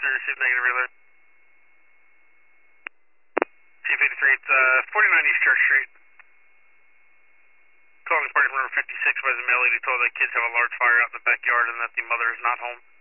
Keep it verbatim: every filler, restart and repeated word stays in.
three, receive negative reload. Chief eighty-three, it's uh, forty-nine East Church Street. Calling party from number fifty-six, where the mail lady told that kids have a large fire out in the backyard and that the mother is not home.